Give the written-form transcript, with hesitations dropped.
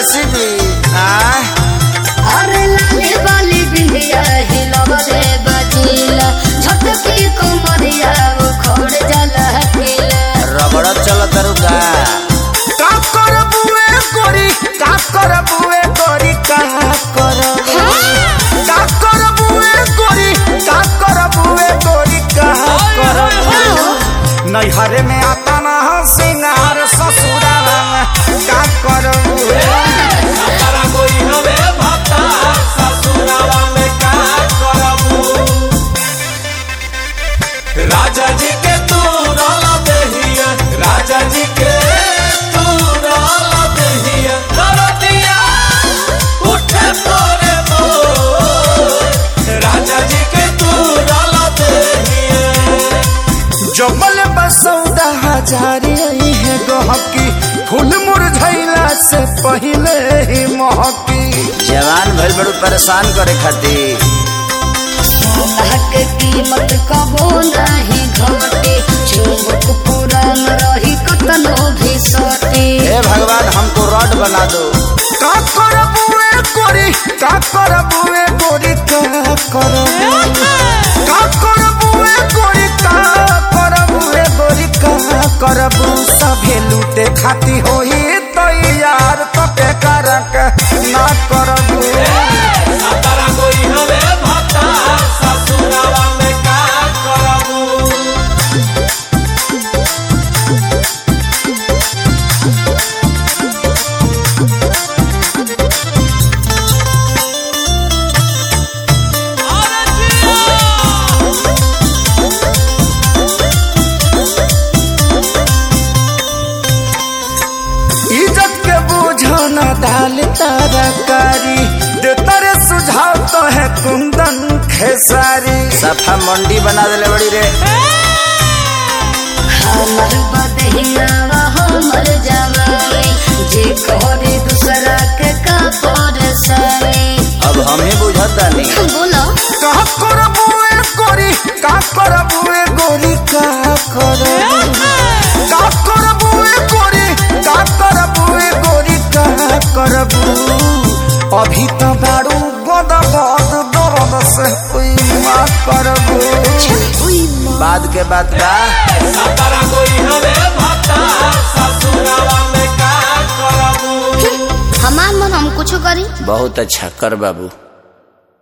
JCB अरे लाले वाली बिंदिया हिलवले बजिला झटकी कमरिया उखड़ जाला किला रबड़ चल तरुका का करबुए गोरी का करबुए गोरी का करबुए गोरी का करबुए गोरी का नैहरे में आता ना सिंगार ससुराल में का करबुए तारा कोई हवे भक्ता ससुराल में का करबू राजा जी के तू रोला देहिया राजा जी के तू रोला देहिया करतिया उठे तोरे राजा जी के तू रोला देहिया जबल बसौदा हजारी है गहकी फूल मुरझैला से पहले ही महकी जवान भइल बड़ू परेशान करे खातिर सोना के कीमत कबो नहीं घटे चुमुक पुरान रही कतनो भी सटे हे भगवान हमको रॉड बना दो का करबुए गोरी का करबुए गोरी का करबुए गोरी का करबुए गोरी का करबू सभे लूटे खाती होई तो यार तो के करक ना करबू तारा कोई हवे भक्ता ससुरावा में का करबू इज्जत के बूझो न डाल तरकारी दे तारे सुझाव तो है कुंदन खेसारी सफा मंडी बना देले बड़ी रे हमर बदहिया हमर जवानी जे करे दूसरा के का परेशानी अब हमें बुझता नहीं बोलो का करबुए गोरी का करबुए गोरी का करबुए गोरी का करबुए गोरी का करबू अभी तो बारू गद दर्द से कोई माँ करबू बाद के बात बा तारा कोई हवे भक्ता ससुरावा में का करबू हमार मन हम कुछ करी बहुत अच्छा कर बाबू।